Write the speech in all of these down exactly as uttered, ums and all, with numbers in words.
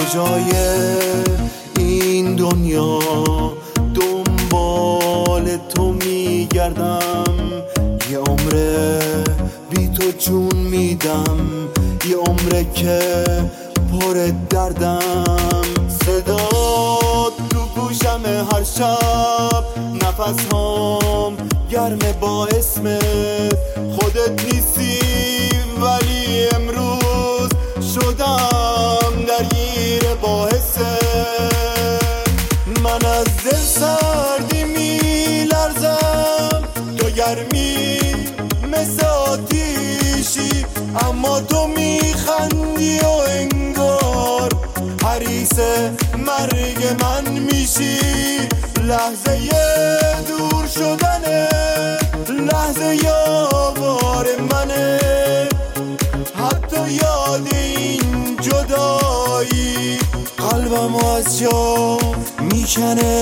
جای این دنیا دنبال تو میگردم، یه عمره بی تو جون میدم، یه عمره که پر دردم. صدات تو گوشم هر شب، نفس هام گرمه با اسمت. خودت نیستی ولی امروز شدم درگیر با حست. من از دل سردی میلرزم، تو گرمی مثل آتیشی، اما تو میخندی و انگار حریص مرگ من میشی. لحظه دور شدنه، لحظه یاوار منه، حتی یاد این جدایی قلبمو از جا میکنه.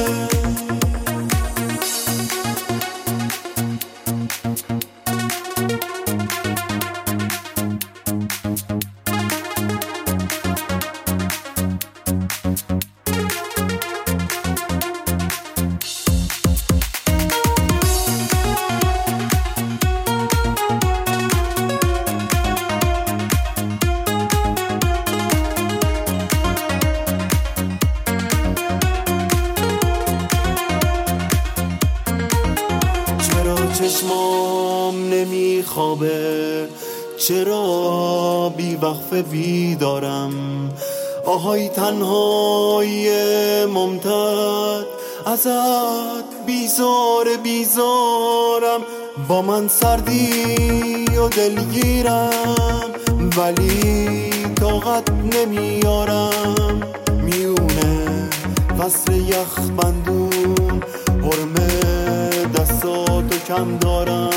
چشمام نمیخوابه، چرا بی وقفه بیدارم؟ آهای تنهای ممتد، ازت بیزار بیزارم. با من سردی و دلگیرم، ولی طاقت نمیارم. میونه فصل یخ بندون، حرمه دستاتو کم دارم.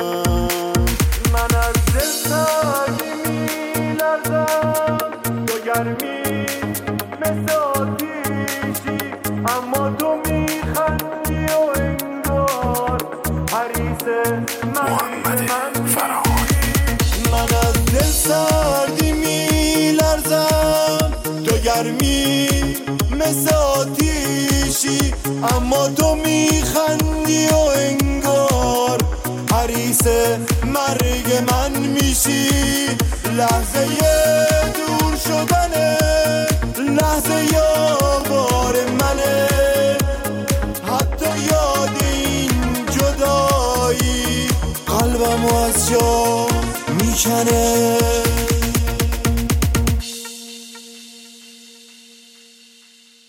من از دل سردی میلرزم، تو گرمی مثل آتیشی، اما تو میخندی و انگار حریص مرگ من فرهانی. من از دل سردی میلرزم، تو گرمی مثل آتیشی، اما تو میخندی و انگار حریص مرگ من میشی. لحظه دور شدنه، لحظه یاوار منه، حتی یاد این جدایی قلبمو از جا میکنه.